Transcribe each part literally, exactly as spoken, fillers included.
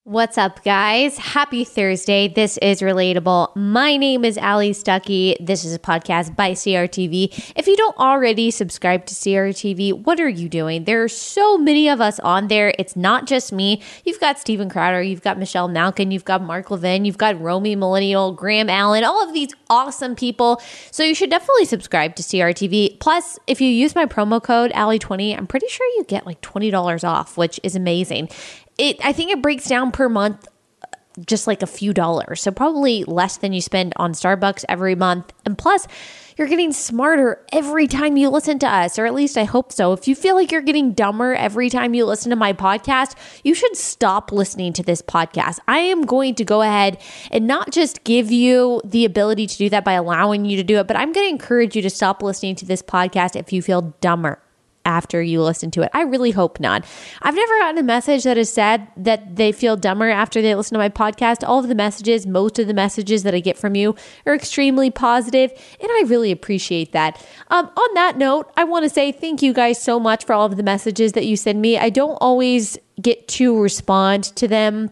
What's up, guys? Happy Thursday. This is Relatable. My name is Ali Stuckey. This is a podcast by C R T V. If you don't already subscribe to C R T V, what are you doing? There are so many of us on there. It's not just me. You've got Steven Crowder, you've got Michelle Malkin, you've got Mark Levin, you've got Romy Millennial, Graham Allen, all of these awesome people. So you should definitely subscribe to C R T V. Plus, if you use my promo code Ali twenty, I'm pretty sure you get like twenty dollars off, which is amazing. It, I think it breaks down per month just like a few dollars. So probably less than you spend on Starbucks every month. And plus, you're getting smarter every time you listen to us, or at least I hope so. If you feel like you're getting dumber every time you listen to my podcast, you should stop listening to this podcast. I am going to go ahead and not just give you the ability to do that by allowing you to do it, but I'm going to encourage you to stop listening to this podcast if you feel dumber after you listen to it. I really hope not. I've never gotten a message that has said that they feel dumber after they listen to my podcast. All of the messages, most of the messages that I get from you are extremely positive, and I really appreciate that. Um, on that note, I want to say thank you guys so much for all of the messages that you send me. I don't always get to respond to them.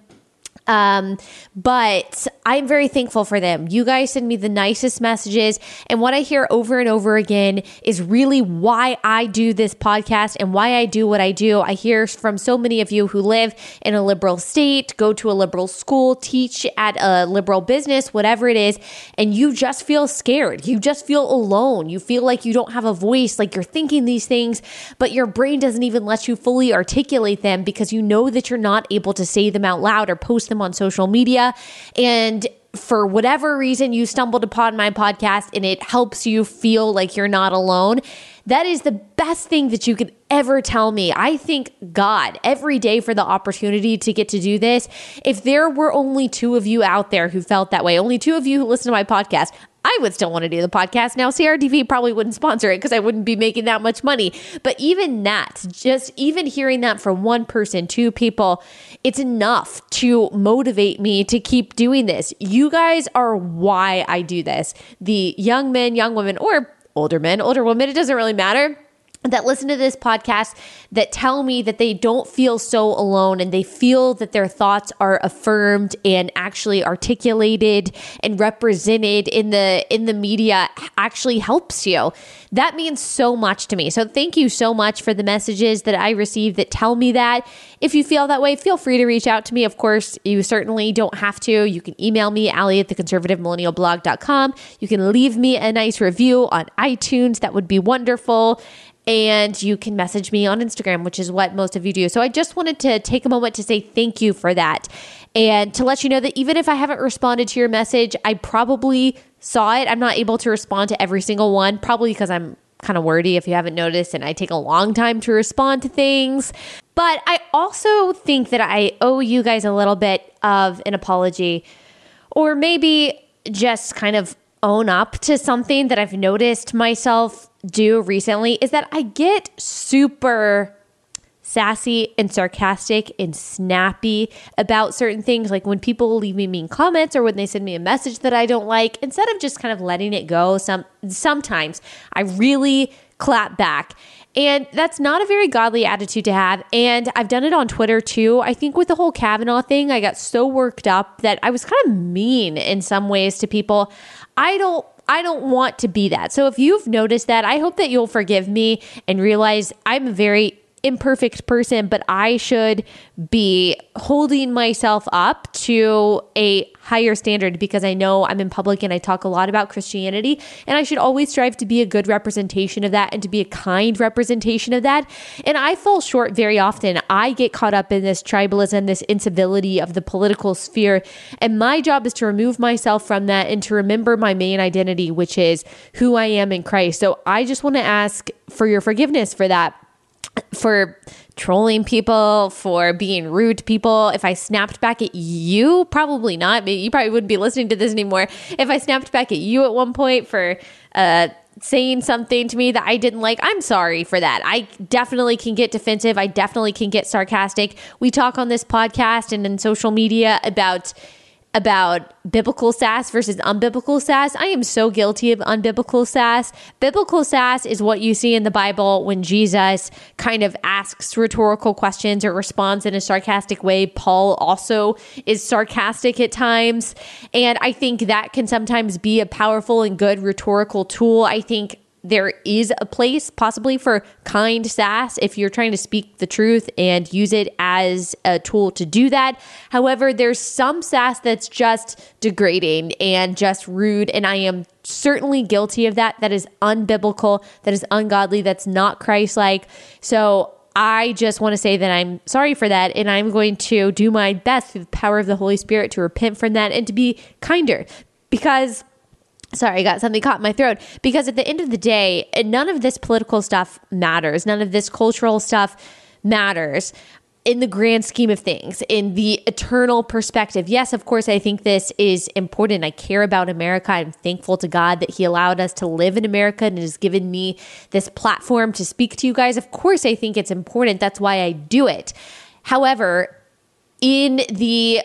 Um, but I'm very thankful for them. You guys send me the nicest messages, and what I hear over and over again is really why I do this podcast and why I do what I do. I hear from so many of you who live in a liberal state, go to a liberal school, teach at a liberal business, whatever it is, and you just feel scared. You just feel alone. You feel like you don't have a voice, like you're thinking these things, but your brain doesn't even let you fully articulate them because you know that you're not able to say them out loud or post them on social media. And for whatever reason, you stumbled upon my podcast and it helps you feel like you're not alone. That is the best thing that you could ever tell me. I thank God every day for the opportunity to get to do this. If there were only two of you out there who felt that way, only two of you who listen to my podcast, I would still want to do the podcast. Now, C R T V probably wouldn't sponsor it because I wouldn't be making that much money. But even that, just even hearing that from one person, two people, it's enough to motivate me to keep doing this. You guys are why I do this. The young men, young women, or older men, older women, it doesn't really matter, that listen to this podcast, that tell me that they don't feel so alone and they feel that their thoughts are affirmed and actually articulated and represented in the in the media actually helps you. That means so much to me. So thank you so much for the messages that I receive that tell me that. If you feel that way, feel free to reach out to me. Of course, you certainly don't have to. You can email me, Ali at the conservative millennial blog dot com. You can leave me a nice review on iTunes. That would be wonderful. And you can message me on Instagram, which is what most of you do. So I just wanted to take a moment to say thank you for that. And to let you know that even if I haven't responded to your message, I probably saw it. I'm not able to respond to every single one, probably because I'm kind of wordy if you haven't noticed, and I take a long time to respond to things. But I also think that I owe you guys a little bit of an apology, or maybe just kind of own up to something that I've noticed myself do recently, is that I get super sassy and sarcastic and snappy about certain things. Like when people leave me mean comments or when they send me a message that I don't like, instead of just kind of letting it go, some sometimes I really clap back. And that's not a very godly attitude to have. And I've done it on Twitter too. I think with the whole Kavanaugh thing, I got so worked up that I was kind of mean in some ways to people. I don't I don't want to be that. So if you've noticed that, I hope that you'll forgive me and realize I'm a very imperfect person, but I should be holding myself up to a higher standard because I know I'm in public and I talk a lot about Christianity, and I should always strive to be a good representation of that and to be a kind representation of that. And I fall short very often. I get caught up in this tribalism, this incivility of the political sphere, and my job is to remove myself from that and to remember my main identity, which is who I am in Christ. So I just want to ask for your forgiveness for that, for trolling people, for being rude to people. If I snapped back at you, probably not. You probably wouldn't be listening to this anymore. If I snapped back at you at one point for uh, saying something to me that I didn't like, I'm sorry for that. I definitely can get defensive. I definitely can get sarcastic. We talk on this podcast and in social media about about biblical sass versus unbiblical sass. I am so guilty of unbiblical sass. Biblical sass is what you see in the Bible when Jesus kind of asks rhetorical questions or responds in a sarcastic way. Paul also is sarcastic at times. And I think that can sometimes be a powerful and good rhetorical tool. I think there is a place possibly for kind sass if you're trying to speak the truth and use it as a tool to do that. However, there's some sass that's just degrading and just rude, and I am certainly guilty of that. That is unbiblical, that is ungodly, that's not Christ-like. So I just want to say that I'm sorry for that, and I'm going to do my best through the power of the Holy Spirit to repent from that and to be kinder, because Sorry, I got something caught in my throat. Because at the end of the day, none of this political stuff matters. None of this cultural stuff matters in the grand scheme of things, in the eternal perspective. Yes, of course, I think this is important. I care about America. I'm thankful to God that He allowed us to live in America and has given me this platform to speak to you guys. Of course, I think it's important. That's why I do it. However, in the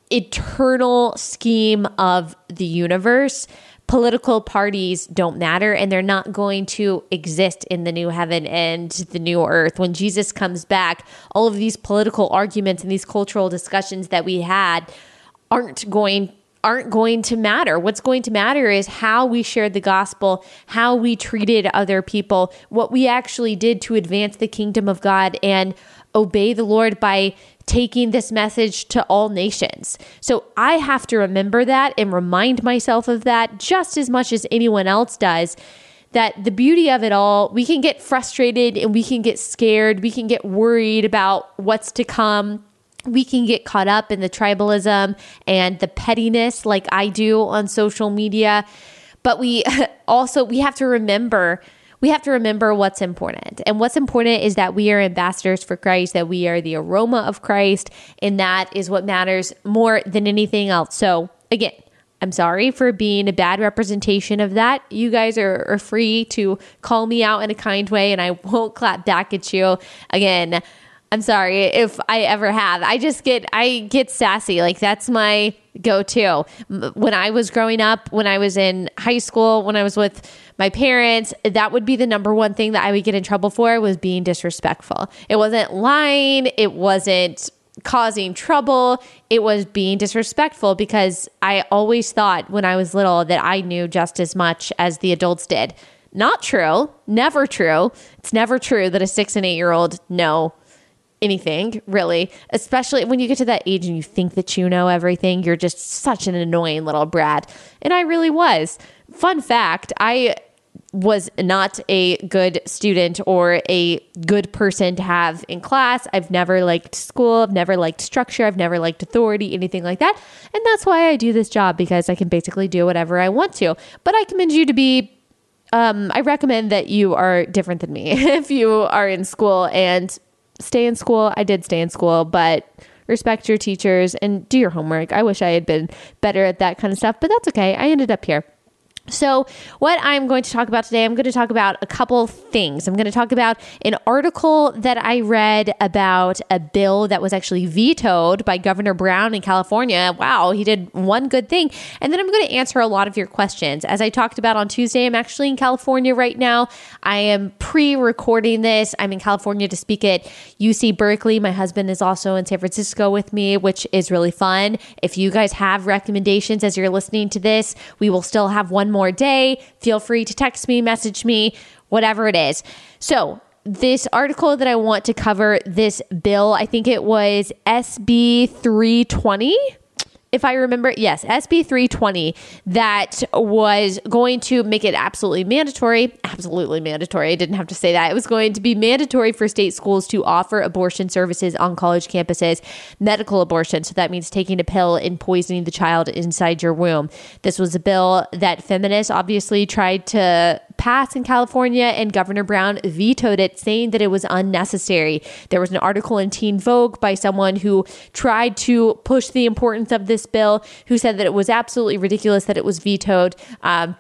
eternal scheme of the universe, political parties don't matter, and they're not going to exist in the new heaven and the new earth. When Jesus comes back, all of these political arguments and these cultural discussions that we had aren't going aren't going to matter. What's going to matter is how we shared the gospel, how we treated other people, what we actually did to advance the kingdom of God and obey the Lord by taking this message to all nations. So I have to remember that and remind myself of that just as much as anyone else does, that the beauty of it all, we can get frustrated and we can get scared. We can get worried about what's to come. We can get caught up in the tribalism and the pettiness like I do on social media. But we also, we have to remember We have to remember what's important. And what's important is that we are ambassadors for Christ, that we are the aroma of Christ, and that is what matters more than anything else. So again, I'm sorry for being a bad representation of that. You guys are, are free to call me out in a kind way, and I won't clap back at you. Again, I'm sorry if I ever have. I just get, I get sassy. Like that's my go-to. When I was growing up, when I was in high school, when I was with my parents, that would be the number one thing that I would get in trouble for, was being disrespectful. It wasn't lying. It wasn't causing trouble. It was being disrespectful, because I always thought when I was little that I knew just as much as the adults did. Not true. Never true. It's never true that a six and eight year old know anything, really, especially when you get to that age and you think that you know everything. You're just such an annoying little brat. And I really was. Fun fact, I was not a good student or a good person to have in class. I've never liked school. I've never liked structure. I've never liked authority, anything like that. And that's why I do this job, because I can basically do whatever I want to. But I commend you to be Um, I recommend that you are different than me if you are in school, and stay in school. I did stay in school, but respect your teachers and do your homework. I wish I had been better at that kind of stuff, but that's okay. I ended up here. So what I'm going to talk about today, I'm going to talk about a couple things. I'm going to talk about an article that I read about a bill that was actually vetoed by Governor Brown in California. Wow, he did one good thing. And then I'm going to answer a lot of your questions. As I talked about on Tuesday, I'm actually in California right now. I am pre-recording this. I'm in California to speak at U C Berkeley. My husband is also in San Francisco with me, which is really fun. If you guys have recommendations as you're listening to this, we will still have one more day. Feel free to text me, message me, whatever it is. So this article that I want to cover, this bill, I think it was S B three twenty. If I remember, yes, S B three twenty, that was going to make it absolutely mandatory, absolutely mandatory. I didn't have to say that. It was going to be mandatory for state schools to offer abortion services on college campuses, medical abortion. So that means taking a pill and poisoning the child inside your womb. This was a bill that feminists obviously tried to pass in California, and Governor Brown vetoed it, saying that it was unnecessary. There was an article in Teen Vogue by someone who tried to push the importance of this bill, who said that it was absolutely ridiculous that it was vetoed, um,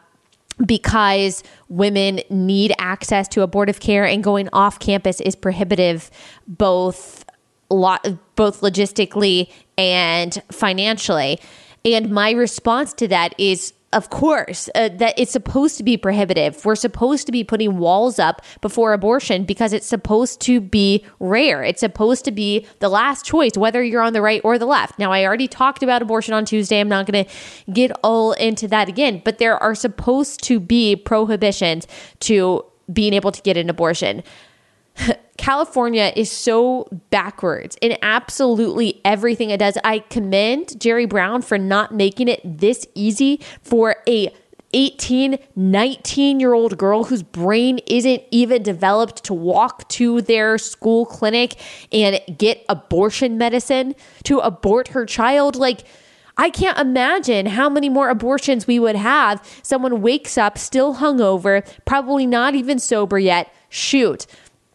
because women need access to abortive care, and going off campus is prohibitive, both lot, both logistically and financially. And my response to that is, of course, uh, that it's supposed to be prohibitive. We're supposed to be putting walls up before abortion because it's supposed to be rare. It's supposed to be the last choice, whether you're on the right or the left. Now, I already talked about abortion on Tuesday. I'm not going to get all into that again, but there are supposed to be prohibitions to being able to get an abortion. California is so backwards in absolutely everything it does. I commend Jerry Brown for not making it this easy for a eighteen, nineteen year old girl whose brain isn't even developed to walk to their school clinic and get abortion medicine to abort her child. Like, I can't imagine how many more abortions we would have. Someone wakes up still hungover, probably not even sober yet. Shoot.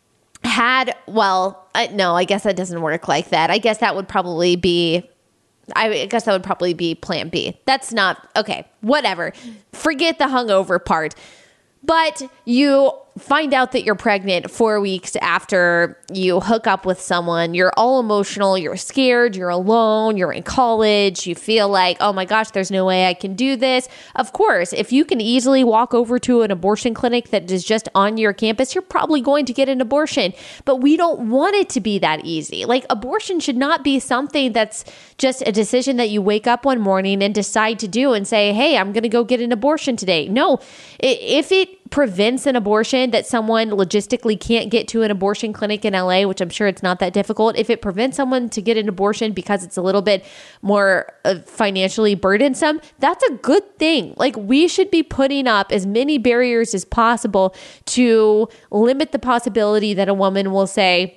Had, well, uh, no, I guess that doesn't work like that. I guess that would probably be, I guess that would probably be plan B. That's not, okay, whatever. Forget the hungover part. But you find out that you're pregnant four weeks after you hook up with someone. You're all emotional. You're scared. You're alone. You're in college. You feel like, oh my gosh, there's no way I can do this. Of course, if you can easily walk over to an abortion clinic that is just on your campus, you're probably going to get an abortion. But we don't want it to be that easy. Like, abortion should not be something that's just a decision that you wake up one morning and decide to do and say, hey, I'm going to go get an abortion today. No, if it prevents an abortion that someone logistically can't get to an abortion clinic in L A, which I'm sure it's not that difficult. If it prevents someone to get an abortion because it's a little bit more uh, financially burdensome, that's a good thing. Like, we should be putting up as many barriers as possible to limit the possibility that a woman will say,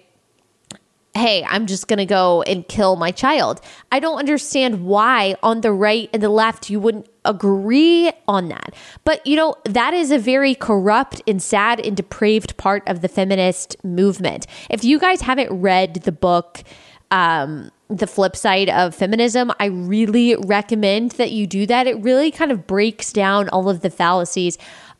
hey, I'm just going to go and kill my child. I don't understand why on the right and the left you wouldn't agree on that. But, you know, that is a very corrupt and sad and depraved part of the feminist movement. If you guys haven't read the book, um, The Flip Side of Feminism, I really recommend that you do that. It really kind of breaks down all of the fallacies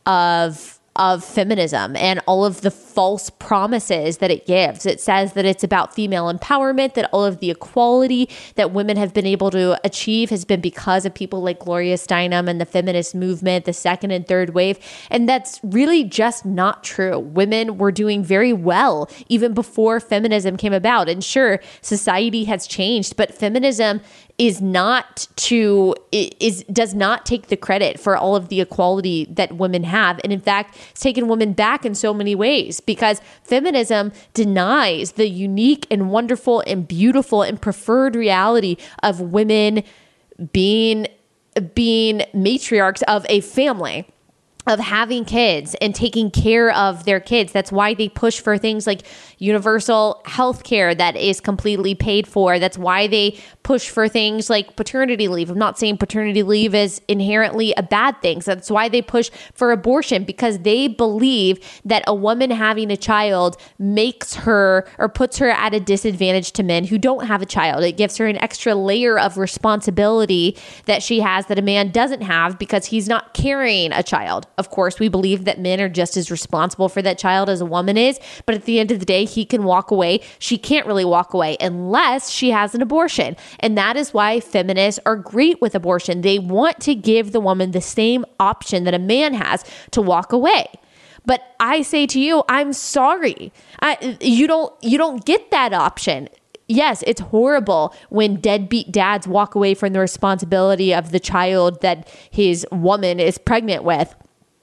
of of feminism and all of the false promises that it gives. It says that it's about female empowerment, that all of the equality that women have been able to achieve has been because of people like Gloria Steinem and the feminist movement, the second and third wave. And that's really just not true. Women were doing very well even before feminism came about. And sure, society has changed, but feminism is not to is does not take the credit for all of the equality that women have. And in fact, it's taken women back in so many ways, because feminism denies the unique and wonderful and beautiful and preferred reality of women being being matriarchs of a family, of having kids and taking care of their kids. That's why they push for things like universal health care that is completely paid for. That's why they push for things like paternity leave. I'm not saying paternity leave is inherently a bad thing. So that's why they push for abortion, because they believe that a woman having a child makes her or puts her at a disadvantage to men who don't have a child. It gives her an extra layer of responsibility that she has that a man doesn't have because he's not carrying a child. Of course, we believe that men are just as responsible for that child as a woman is, but at the end of the day, he can walk away. She can't really walk away unless she has an abortion. And that is why feminists are great with abortion. They want to give the woman the same option that a man has to walk away. But I say to you, I'm sorry. I, you don't, you don't get that option. Yes, it's horrible when deadbeat dads walk away from the responsibility of the child that his woman is pregnant with.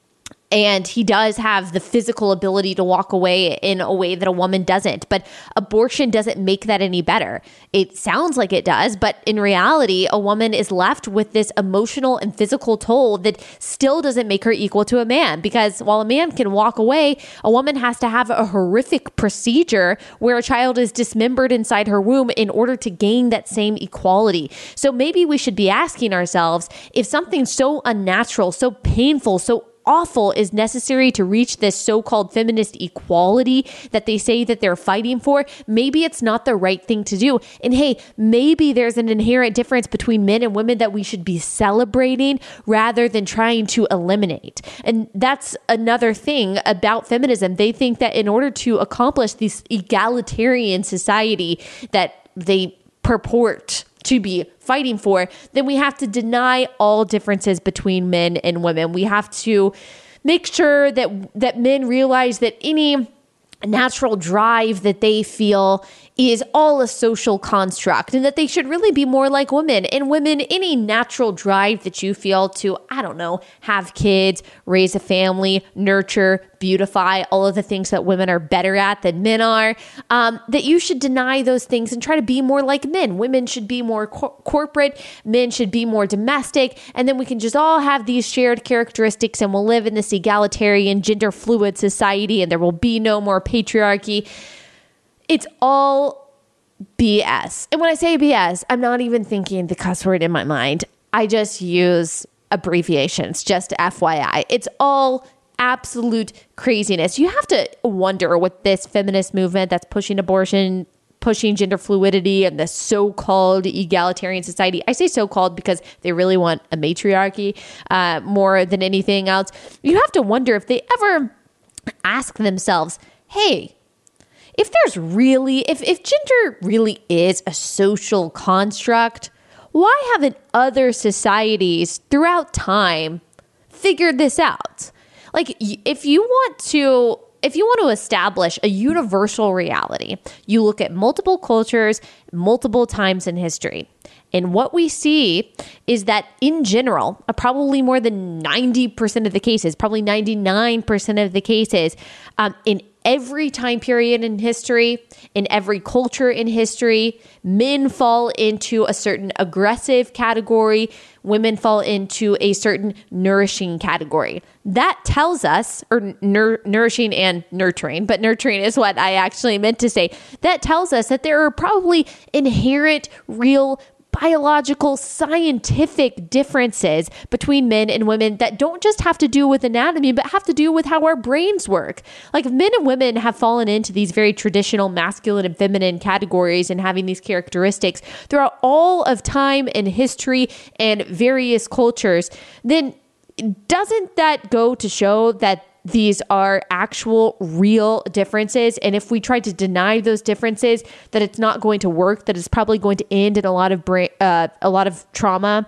And he does have the physical ability to walk away in a way that a woman doesn't. But abortion doesn't make that any better. It sounds like it does, but in reality, a woman is left with this emotional and physical toll that still doesn't make her equal to a man. Because while a man can walk away, a woman has to have a horrific procedure where a child is dismembered inside her womb in order to gain that same equality. So maybe we should be asking ourselves, if something so unnatural, so painful, so awful is necessary to reach this so-called feminist equality that they say that they're fighting for, maybe it's not the right thing to do. And hey, maybe there's an inherent difference between men and women that we should be celebrating rather than trying to eliminate. And that's another thing about feminism. They think that in order to accomplish this egalitarian society that they purport to be fighting for, then we have to deny all differences between men and women. We have to make sure that that men realize that any natural drive that they feel is all a social construct, and that they should really be more like women. And women, any natural drive that you feel to, I don't know, have kids, raise a family, nurture, beautify, all of the things that women are better at than men are, um, that you should deny those things and try to be more like men. Women should be more cor- corporate, men should be more domestic, and then we can just all have these shared characteristics, and we'll live in this egalitarian, gender fluid society, and there will be no more patriarchy. It's all B S. And when I say B S, I'm not even thinking the cuss word in my mind. I just use abbreviations, just F Y I. It's all absolute craziness. You have to wonder what this feminist movement that's pushing abortion, pushing gender fluidity, and the so-called egalitarian society. I say so-called because they really want a matriarchy uh, more than anything else. You have to wonder if they ever ask themselves, hey, if there's really, if, if gender really is a social construct, why haven't other societies throughout time figured this out? Like, if you want to, if you want to establish a universal reality, you look at multiple cultures, multiple times in history. And what we see is that in general, uh, probably more than ninety percent of the cases, probably ninety-nine percent of the cases, um, in every time period in history, in every culture in history, men fall into a certain aggressive category, women fall into a certain nourishing category. That tells us, or nur- nourishing and nurturing, but nurturing is what I actually meant to say. That tells us that there are probably inherent, real biological, scientific differences between men and women that don't just have to do with anatomy, but have to do with how our brains work. Like, men and women have fallen into these very traditional masculine and feminine categories and having these characteristics throughout all of time and history and various cultures, then doesn't that go to show that these are actual real differences? And if we try to deny those differences, that it's not going to work, that it's probably going to end in a lot of brain, uh, a lot of trauma.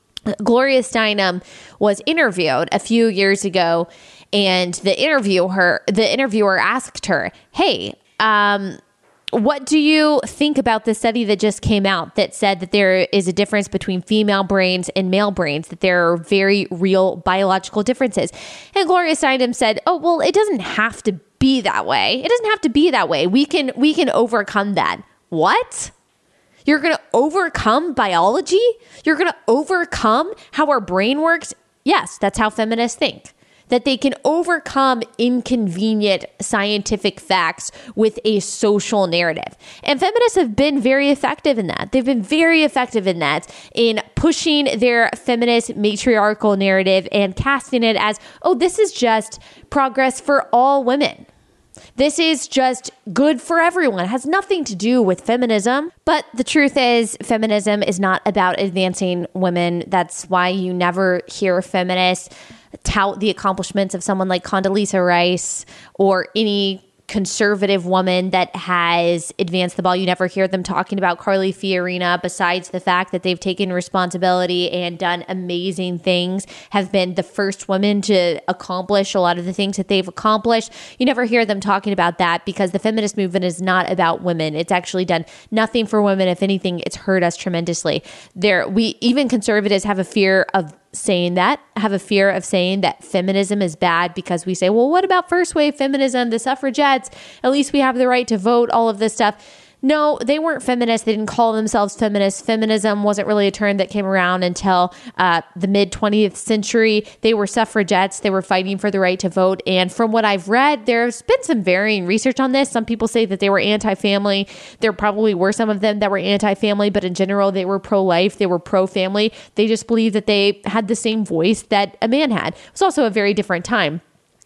Gloria Steinem was interviewed a few years ago, and the interviewer, the interviewer asked her, hey, um, what do you think about the study that just came out that said that there is a difference between female brains and male brains, that there are very real biological differences? And Gloria Steinem said, oh, well, it doesn't have to be that way. It doesn't have to be that way. We can, we can overcome that. What? You're going to overcome biology? You're going to overcome how our brain works? Yes, that's how feminists think. That they can overcome inconvenient scientific facts with a social narrative. And feminists have been very effective in that. They've been very effective in that, in pushing their feminist matriarchal narrative and casting it as, oh, this is just progress for all women. This is just good for everyone. It has nothing to do with feminism. But the truth is, feminism is not about advancing women. That's why you never hear feminists tout the accomplishments of someone like Condoleezza Rice or any conservative woman that has advanced the ball. You never hear them talking about Carly Fiorina, besides the fact that they've taken responsibility and done amazing things, have been the first women to accomplish a lot of the things that they've accomplished. You never hear them talking about that because the feminist movement is not about women. It's actually done nothing for women. If anything, it's hurt us tremendously. There, we even conservatives have a fear of saying that, have a fear of saying that feminism is bad because we say, well, what about first wave feminism, the suffragettes? At least we have the right to vote, all of this stuff. No, they weren't feminists. They didn't call themselves feminists. Feminism wasn't really a term that came around until uh, the mid twentieth century. They were suffragettes. They were fighting for the right to vote. And from what I've read, there's been some varying research on this. Some people say that they were anti-family. There probably were some of them that were anti-family, but in general, they were pro-life. They were pro-family. They just believed that they had the same voice that a man had. It was also a very different time.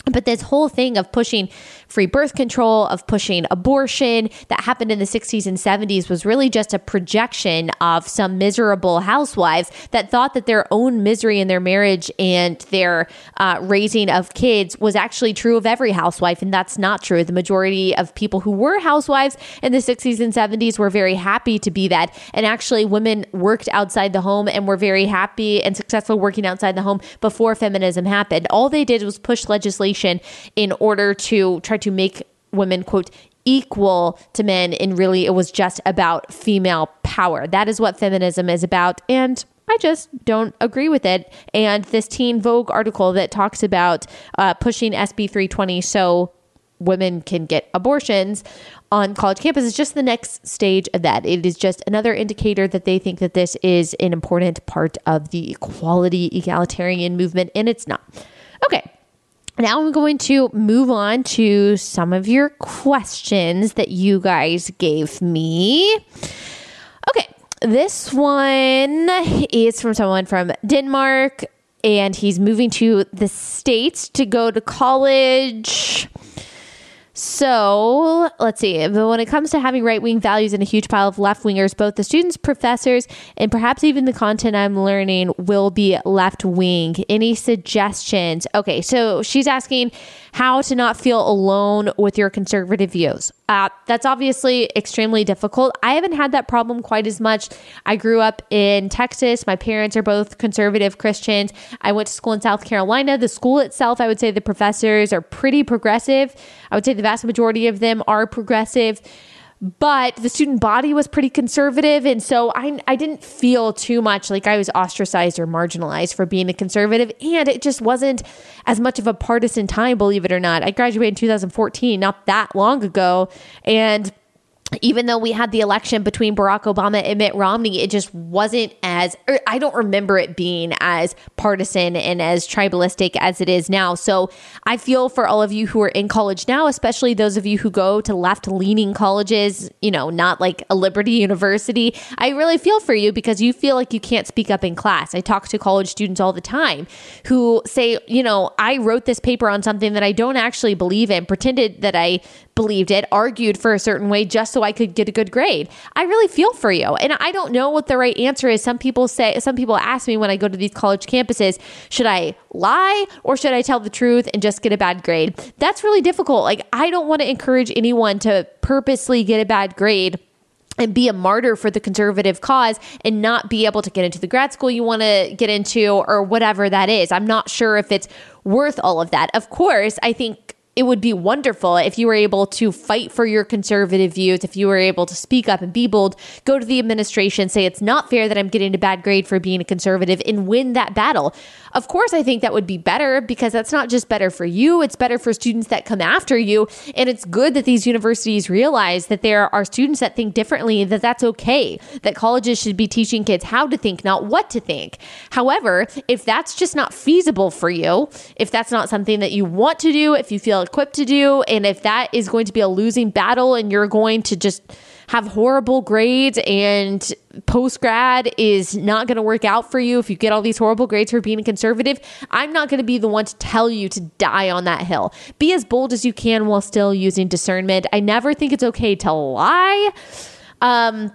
But this whole thing of pushing free birth control, of pushing abortion that happened in the sixties and seventies was really just a projection of some miserable housewives that thought that their own misery in their marriage and their uh, raising of kids was actually true of every housewife. And that's not true. The majority of people who were housewives in the sixties and seventies were very happy to be that. And actually, women worked outside the home and were very happy and successful working outside the home before feminism happened. All they did was push legislation in order to try to make women, quote, equal to men. And really, it was just about female power. That is what feminism is about. And I just don't agree with it. And this Teen Vogue article that talks about uh, pushing S B three twenty so women can get abortions on college campus is just the next stage of that. It is just another indicator that they think that this is an important part of the equality egalitarian movement, and it's not. Okay. Now I'm going to move on to some of your questions that you guys gave me. Okay, this one is from someone from Denmark, and he's moving to the States to go to college. So let's see. But when it comes to having right-wing values and a huge pile of left-wingers, both the students, professors, and perhaps even the content I'm learning will be left-wing. Any suggestions? Okay, so she's asking how to not feel alone with your conservative views. Uh, that's obviously extremely difficult. I haven't had that problem quite as much. I grew up in Texas. My parents are both conservative Christians. I went to school in South Carolina. The school itself, I would say the professors are pretty progressive. I would say the vast majority of them are progressive, but the student body was pretty conservative. And so I, I didn't feel too much like I was ostracized or marginalized for being a conservative. And it just wasn't as much of a partisan time, believe it or not. I graduated in two thousand fourteen, not that long ago. And even though we had the election between Barack Obama and Mitt Romney, it just wasn't as, or I don't remember it being as partisan and as tribalistic as it is now. So I feel for all of you who are in college now, especially those of you who go to left-leaning colleges, you know, not like a Liberty University. I really feel for you because you feel like you can't speak up in class. I talk to college students all the time who say, you know, I wrote this paper on something that I don't actually believe in, pretended that I believed it, argued for a certain way just so I could get a good grade. I really feel for you. And I don't know what the right answer is. Some people say, some people ask me when I go to these college campuses, should I lie or should I tell the truth and just get a bad grade? That's really difficult. Like, I don't want to encourage anyone to purposely get a bad grade and be a martyr for the conservative cause and not be able to get into the grad school you want to get into or whatever that is. I'm not sure if it's worth all of that. Of course, I think it would be wonderful if you were able to fight for your conservative views, if you were able to speak up and be bold, go to the administration, say it's not fair that I'm getting a bad grade for being a conservative and win that battle. Of course, I think that would be better because that's not just better for you, it's better for students that come after you. And it's good that these universities realize that there are students that think differently, that that's okay, that colleges should be teaching kids how to think, not what to think. However, if that's just not feasible for you, if that's not something that you want to do, if you feel equipped to do, and if that is going to be a losing battle and you're going to just have horrible grades and post-grad is not going to work out for you if you get all these horrible grades for being a conservative, I'm not going to be the one to tell you to die on that hill. Be as bold as you can while still using discernment. I never think it's okay to lie. Um,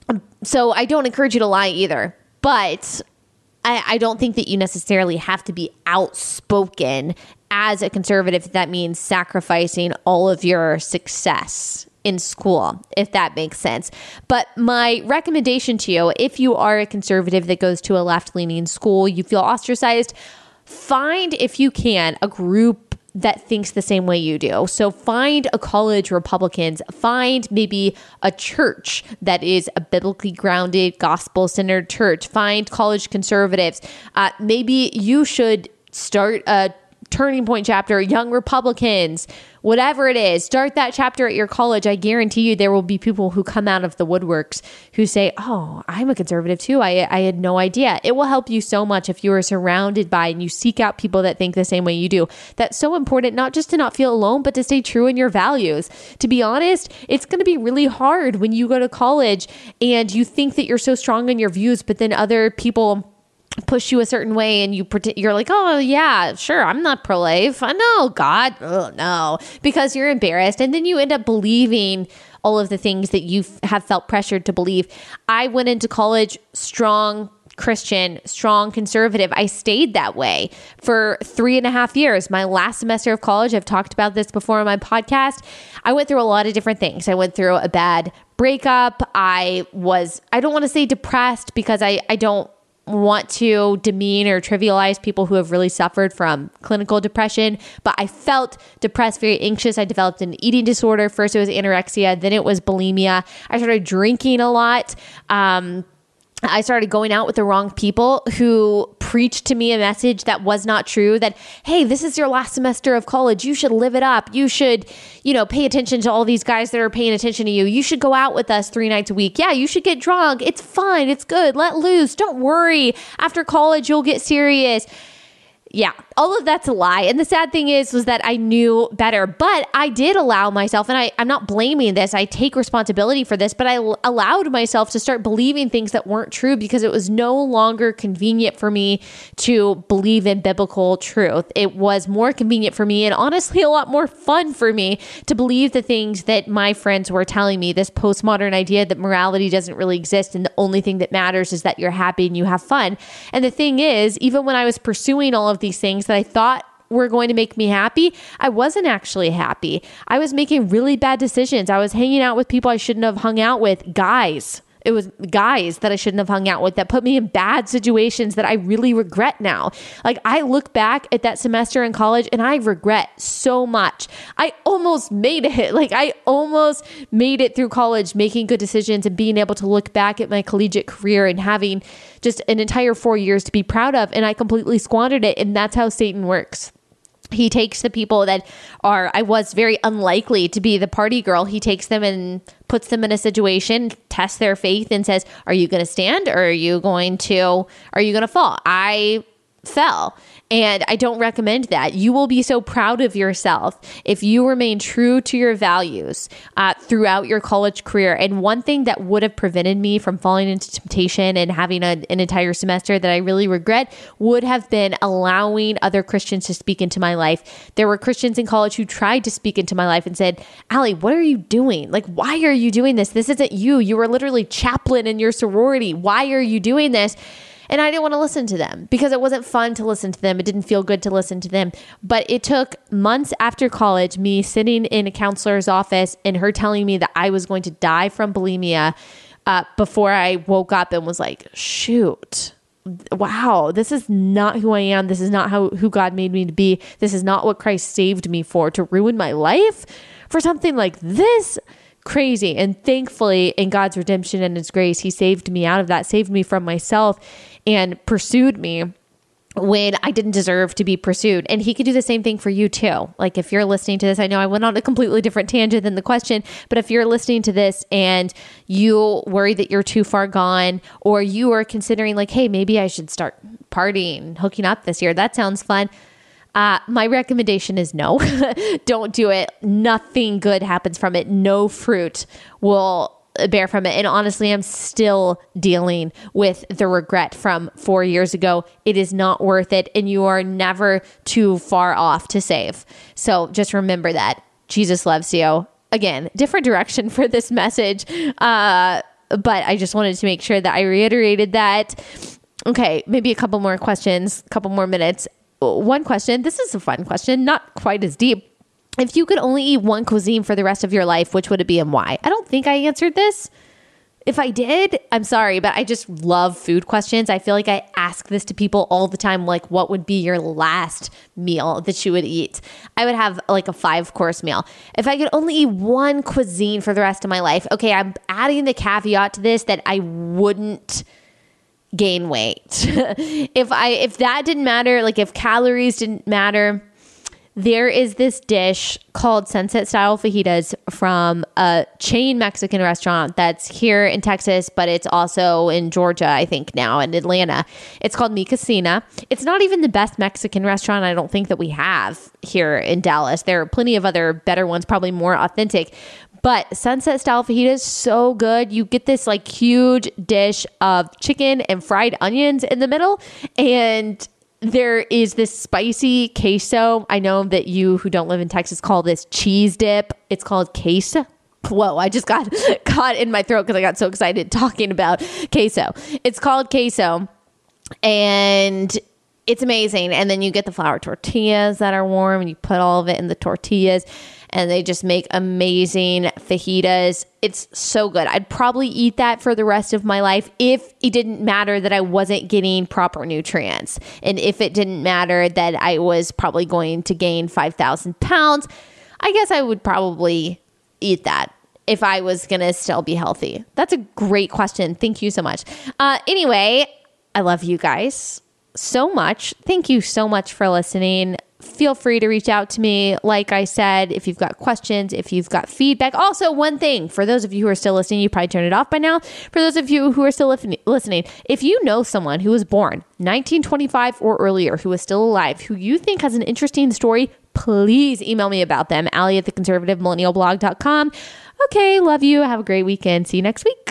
so I don't encourage you to lie either, but I, I don't think that you necessarily have to be outspoken as a conservative. That means sacrificing all of your success in school, if that makes sense. But my recommendation to you, if you are a conservative that goes to a left-leaning school, you feel ostracized, find, if you can, a group that thinks the same way you do. So find a college Republicans, find maybe a church that is a biblically grounded, gospel-centered church, find college conservatives. Uh, maybe you should start a Turning Point chapter, Young Republicans, whatever it is, start that chapter at your college. I guarantee you there will be people who come out of the woodworks who say, oh, I'm a conservative too. I, I had no idea. It will help you so much if you are surrounded by and you seek out people that think the same way you do. That's so important, not just to not feel alone, but to stay true in your values. To be honest, it's going to be really hard when you go to college and you think that you're so strong in your views, but then other people push you a certain way and you pretend, you're like, oh yeah, sure, I'm not pro-life. I know, God, oh no, because you're embarrassed. And then you end up believing all of the things that you have felt pressured to believe. I went into college strong Christian, strong conservative. I stayed that way for three and a half years. My last semester of college, I've talked about this before on my podcast. I went through a lot of different things. I went through a bad breakup. I was, I don't want to say depressed because I, I don't want to demean or trivialize people who have really suffered from clinical depression, but I felt depressed, very anxious. I developed an eating disorder. First it was anorexia, then it was bulimia. I started drinking a lot. Um, I started going out with the wrong people who preached to me a message that was not true, that, hey, this is your last semester of college. You should live it up. You should, you know, pay attention to all these guys that are paying attention to you. You should go out with us three nights a week. Yeah, you should get drunk. It's fine. It's good. Let loose. Don't worry. After college, you'll get serious. Yeah, all of that's a lie. And the sad thing is, was that I knew better, but I did allow myself, and I, I'm not blaming this, I take responsibility for this, but I l- allowed myself to start believing things that weren't true because it was no longer convenient for me to believe in biblical truth. It was more convenient for me and honestly a lot more fun for me to believe the things that my friends were telling me, this postmodern idea that morality doesn't really exist and the only thing that matters is that you're happy and you have fun. And the thing is, even when I was pursuing all of these things that I thought were going to make me happy, I wasn't actually happy. I was making really bad decisions. I was hanging out with people I shouldn't have hung out with, guys. It was guys that I shouldn't have hung out with that put me in bad situations that I really regret now. Like, I look back at that semester in college and I regret so much. I almost made it. Like, I almost made it through college, making good decisions and being able to look back at my collegiate career and having just an entire four years to be proud of. And I completely squandered it. And that's how Satan works. He takes the people that are, I was very unlikely to be the party girl. He takes them and puts them in a situation, tests their faith and says, are you going to stand or are you going to, are you going to fall? I fell. And I don't recommend that. You will be so proud of yourself if you remain true to your values uh, throughout your college career. And one thing that would have prevented me from falling into temptation and having a, an entire semester that I really regret would have been allowing other Christians to speak into my life. There were Christians in college who tried to speak into my life and said, Allie, what are you doing? Like, why are you doing this? This isn't you. You were literally chaplain in your sorority. Why are you doing this? And I didn't want to listen to them because it wasn't fun to listen to them. It didn't feel good to listen to them. But it took months after college, me sitting in a counselor's office and her telling me that I was going to die from bulimia uh, before I woke up and was like, shoot, wow, this is not who I am. This is not how who God made me to be. This is not what Christ saved me for, to ruin my life for something like this. Crazy. And thankfully, in God's redemption and his grace, he saved me out of that, saved me from myself and pursued me when I didn't deserve to be pursued. And he could do the same thing for you too. Like, if you're listening to this, I know I went on a completely different tangent than the question, but if you're listening to this and you worry that you're too far gone, or you are considering like, hey, maybe I should start partying, hooking up this year. That sounds fun. Uh, my recommendation is no, don't do it. Nothing good happens from it. No fruit will bear from it. And honestly, I'm still dealing with the regret from four years ago. It is not worth it. And you are never too far off to save. So just remember that Jesus loves you. Again, different direction for this message. Uh, but I just wanted to make sure that I reiterated that. Okay, maybe a couple more questions, a couple more minutes. One question. This is a fun question, not quite as deep. If you could only eat one cuisine for the rest of your life, which would it be and why? I don't think I answered this. If I did, I'm sorry, but I just love food questions. I feel like I ask this to people all the time, like, what would be your last meal that you would eat? I would have like a five course meal. If I could only eat one cuisine for the rest of my life, okay, I'm adding the caveat to this that I wouldn't gain weight. if I, if that didn't matter, like if calories didn't matter, there is this dish called Sunset Style Fajitas from a chain Mexican restaurant that's here in Texas, but it's also in Georgia, I think now, in Atlanta. It's called Mi Cocina. It's not even the best Mexican restaurant I don't think that we have here in Dallas. There are plenty of other better ones, probably more authentic. But Sunset Style Fajita is so good. You get this like huge dish of chicken and fried onions in the middle, and there is this spicy queso. I know that you who don't live in Texas call this cheese dip. It's called queso. Whoa, I just got caught in my throat because I got so excited talking about queso. It's called queso, and it's amazing. And then you get the flour tortillas that are warm, and you put all of it in the tortillas, and they just make amazing fajitas. It's so good. I'd probably eat that for the rest of my life if it didn't matter that I wasn't getting proper nutrients, and if it didn't matter that I was probably going to gain five thousand pounds. I guess I would probably eat that if I was going to still be healthy. That's a great question. Thank you so much. Uh, anyway, I love you guys so much. Thank you so much for listening. Feel free to reach out to me. Like I said, if you've got questions, if you've got feedback. Also, one thing, for those of you who are still listening, you probably turned it off by now. For those of you who are still listening, if you know someone who was born nineteen twenty-five or earlier, who is still alive, who you think has an interesting story, please email me about them. Allie at the conservative millennial blog dot com. Okay, love you. Have a great weekend. See you next week.